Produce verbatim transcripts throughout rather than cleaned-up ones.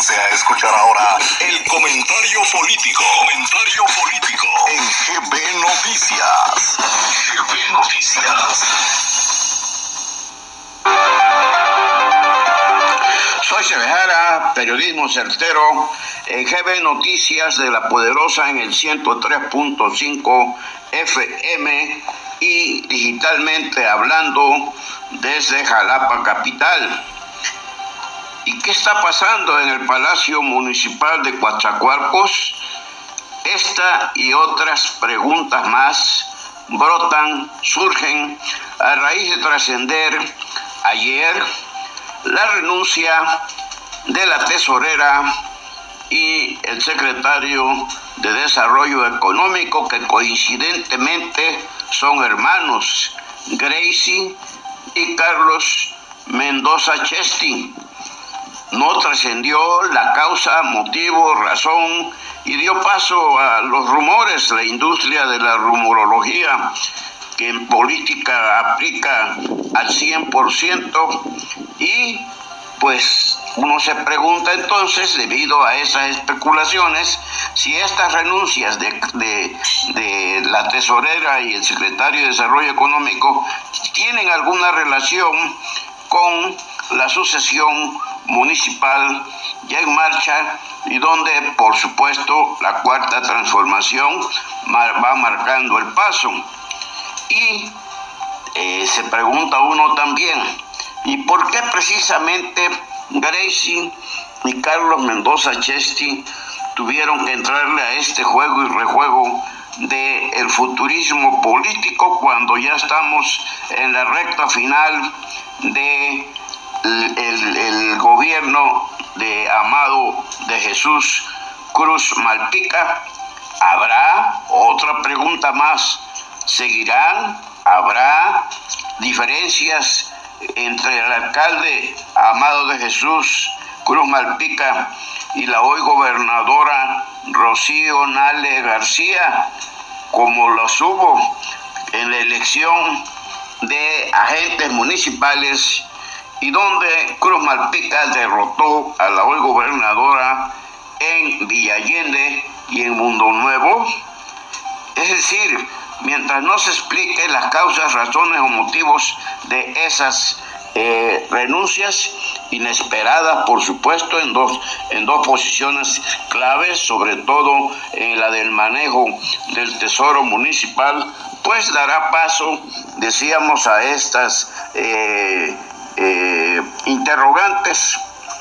Comience a escuchar ahora el comentario político. Comentario político en G B Noticias. G B Noticias. Soy Cebejara, periodismo certero, en G B Noticias de La Poderosa en el ciento tres punto cinco F M y digitalmente hablando desde Jalapa Capital. ¿Y qué está pasando en el Palacio Municipal de Coatzacoalcos? Esta y otras preguntas más brotan, surgen a raíz de trascender ayer la renuncia de la tesorera y el secretario de Desarrollo Económico, que coincidentemente son hermanos, Gracie y Carlos Mendoza Chesty. No trascendió la causa, motivo, razón y dio paso a los rumores, la industria de la rumorología, que en política aplica al cien por ciento, y pues uno se pregunta entonces, debido a esas especulaciones, si estas renuncias de, de, de la tesorera y el secretario de Desarrollo Económico tienen alguna relación con la sucesión municipal ya en marcha, y donde por supuesto la cuarta transformación va marcando el paso. Y eh, se pregunta uno también, ¿y por qué precisamente Gracie y Carlos Mendoza Chesty tuvieron que entrarle a este juego y rejuego del futurismo político cuando ya estamos en la recta final de el, el, el gobierno de Amado de Jesús Cruz Malpica? ¿Habrá otra pregunta más? ¿Seguirán? ¿Habrá diferencias entre el alcalde Amado de Jesús Cruz Malpica y la hoy gobernadora Rocío Nale García, como los hubo en la elección de agentes municipales, y donde Cruz Malpica derrotó a la hoy gobernadora en Villa Allende y en Mundo Nuevo? Es decir, mientras no se expliquen las causas, razones o motivos de esas eh, renuncias inesperadas, por supuesto, en dos, en dos posiciones claves, sobre todo en la del manejo del Tesoro Municipal, pues dará paso, decíamos, a estas eh, eh, interrogantes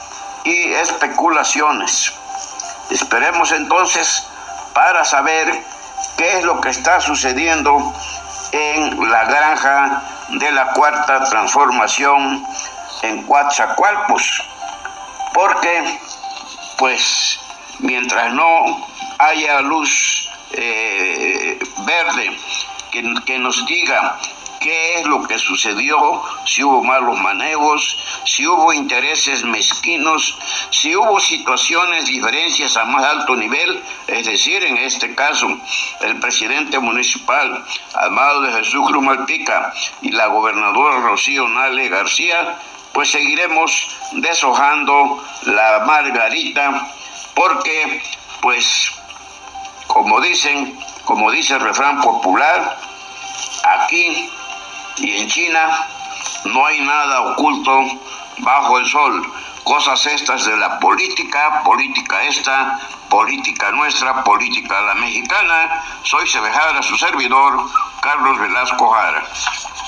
y especulaciones. Esperemos entonces para saber qué es lo que está sucediendo en la granja de la cuarta transformación en Coatzacoalcos, porque pues mientras no haya luz eh, verde que, que nos diga qué es lo que sucedió, si hubo malos manejos, si hubo intereses mezquinos, si hubo situaciones, diferencias a más alto nivel, es decir, en este caso, el presidente municipal Amado de Jesús Cruz Malpica y la gobernadora Rocío Nale García, pues seguiremos deshojando la margarita, porque, pues, como dicen, como dice el refrán popular, aquí y en China no hay nada oculto bajo el sol. Cosas estas de la política, política esta, política nuestra, política la mexicana. Soy Cebejara, su servidor, Carlos Velasco Jara.